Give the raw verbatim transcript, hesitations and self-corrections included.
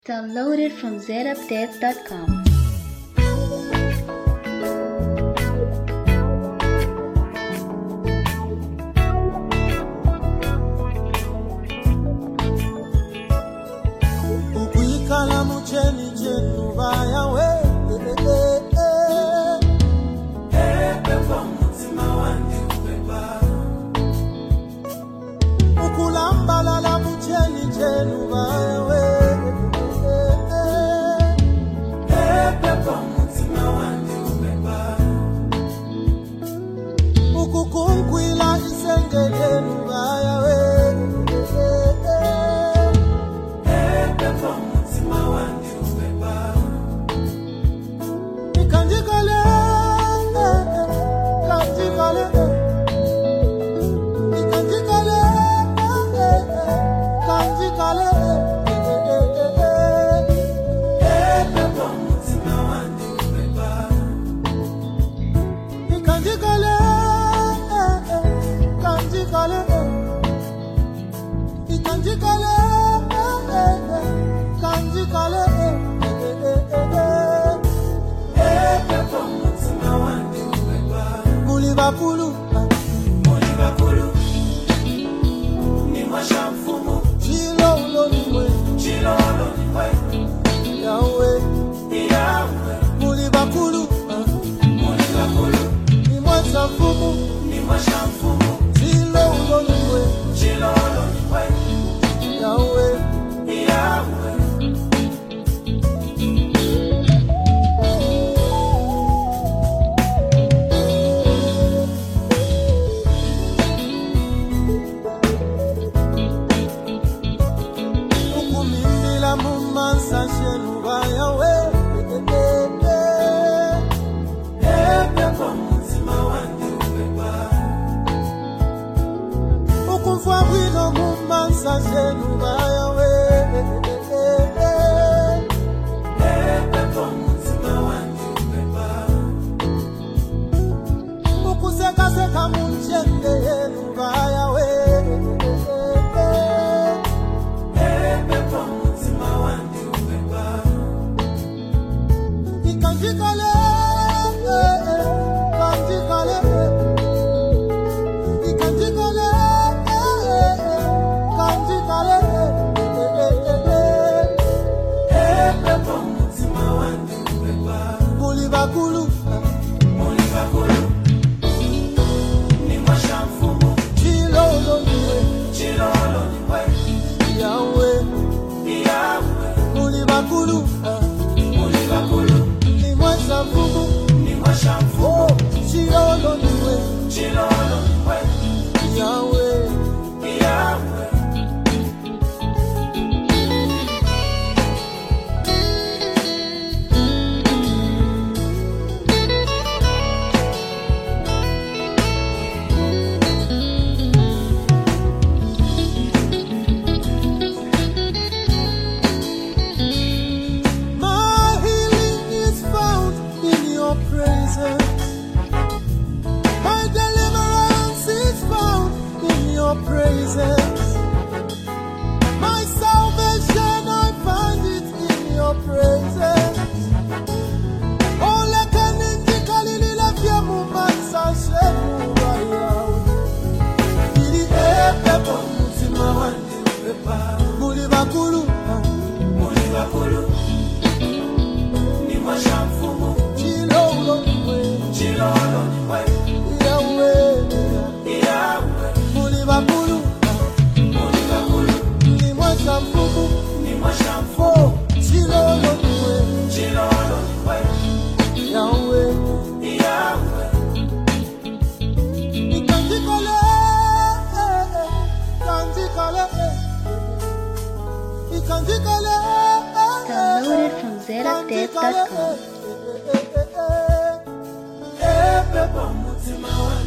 Downloaded from z updates dot com. Ukuyikala mucheni chenu vaya we ukulambala la mucheni chenu vaya we ukukunkwila isengedenu vaya we ikanjikale kanjikale ikanjikale kanjikale ikanjikale kanjikale ikanjikale kanjikale Mulibakulu Mulibakulu ni mwashamfumu Chilo ulo niwe Chilo ulo niwe Yahweh Yahweh Mulibakulu Mulibakulu ni mwashamfumu ni mwashamfumu Chilo ulo niwe Chilo ulo niwe Yahweh Yahweh Mumansa shenu vaya we Epe kwa muzima wandi upepa Ukumfwa wino mumansa shenu vaya we Epe kwa muzima wandi upepa Ukuseka seka munchende yenu vaya we Epe kwa muzima wandi upepa Ikanjikale Kanjikale Ikanjikale Kanjikale Epe kwa muzima wandi upepa Mulibakulu Mulibakulu ni mwashamfumu Chilo ulo niwe Chilo ulo niwe Yahweh Yahweh Mulibakulu Mulibakulu ni mwashamfumu ni mwashamfumu Oh, Chilo ulo niwe Chilo ulo niwe Yahweh Yahweh My healing is found in your presence. My deliverance is found in your presence. My salvation, I find it in your presence. Oh, let an indicator love your moments and shame Ili epe Kwa muzima wandi upepa Mulibakulu Mulibakulu ni mwashamfumu Chilo ulo niwe Chilo ulo niwe Yahweh Yahweh Mulibakulu Mulibakulu ni mwashamfumu ni mwashamfumu Oh, Chilo ulo niwe Chilo ulo niwe Yahweh Yahweh Ikanjikale Kanjikale Ikanjikale Downloaded from z updates dot com. Epe kwa muzima wandi